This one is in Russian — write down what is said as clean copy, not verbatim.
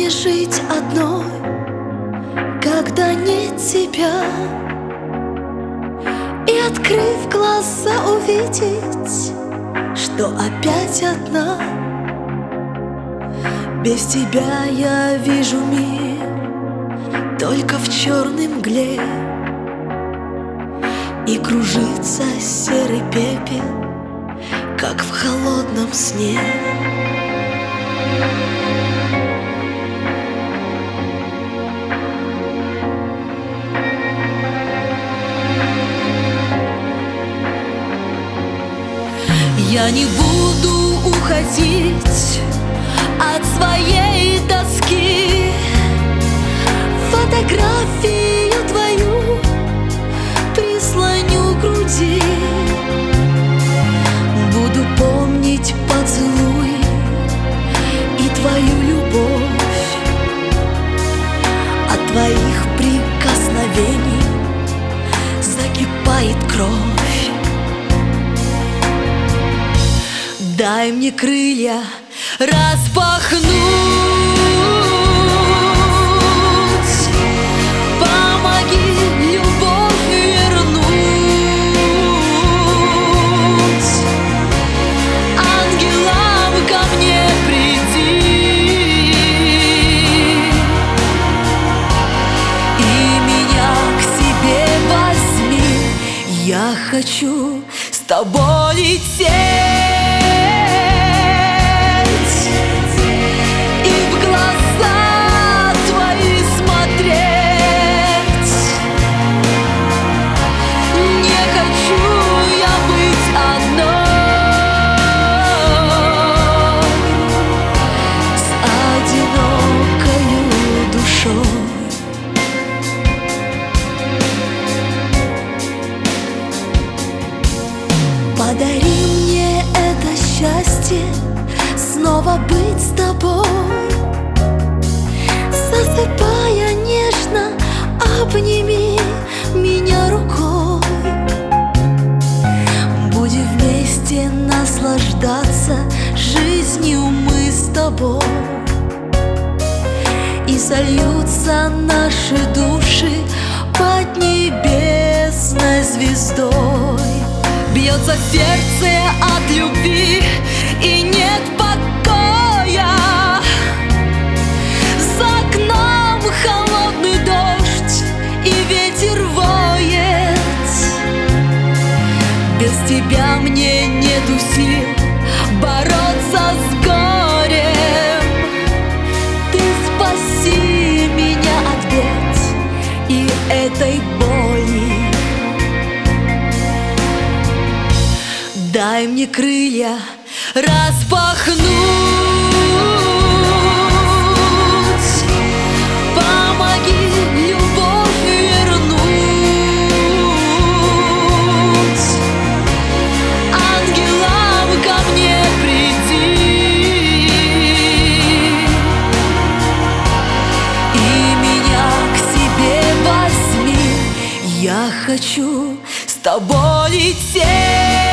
мне жить одной, когда нет тебя? И, открыв глаза, увидеть, что опять одна. Без тебя я вижу мир только в черной мгле, и кружится серый пепел, как в холодном сне. Я не буду уходить от своей тоски. Фотографию твою прислоню к груди. Буду помнить поцелуй и твою любовь. От твоих прикосновений закипает кровь. Дай мне крылья распахнуть, помоги любовь вернуть, ангелам ко мне приди и меня к себе возьми. Я хочу с тобой лететь Подари мне это счастье, снова быть с тобой. Засыпая нежно, обними меня рукой. Будем вместе наслаждаться жизнью мы с тобой. И сольются наши души под небесной звездой. Бьется сердце от любви и нет покоя. За окном холодный дождь и ветер воет. Без тебя мне нету сил бороться с горем. Ты спаси меня от бед и этой боли. Дай мне крылья распахнуть, помоги любовь вернуть, ангелам ко мне приди и меня к себе возьми. Я хочу с тобой лететь.